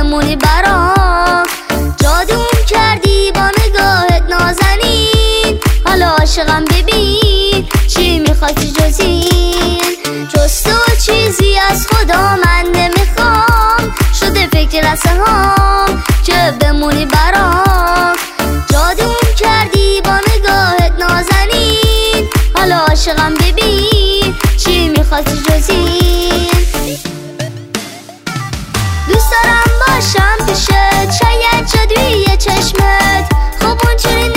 بمونی برام. جادوم کردی با نگاهت نازنین، حالا عاشقم ببین چی میخواستی جز این. جز تو چیزی از خدا من نمیخوام، شده فکر لحظه هام که بمونی برام. جادوم کردی با نگاهت نازنین، حالا عاشقم ببین چی میخواستی جز این. دوست دارم باشم پیشت، شاید جادوی چشمت خوب اونجوری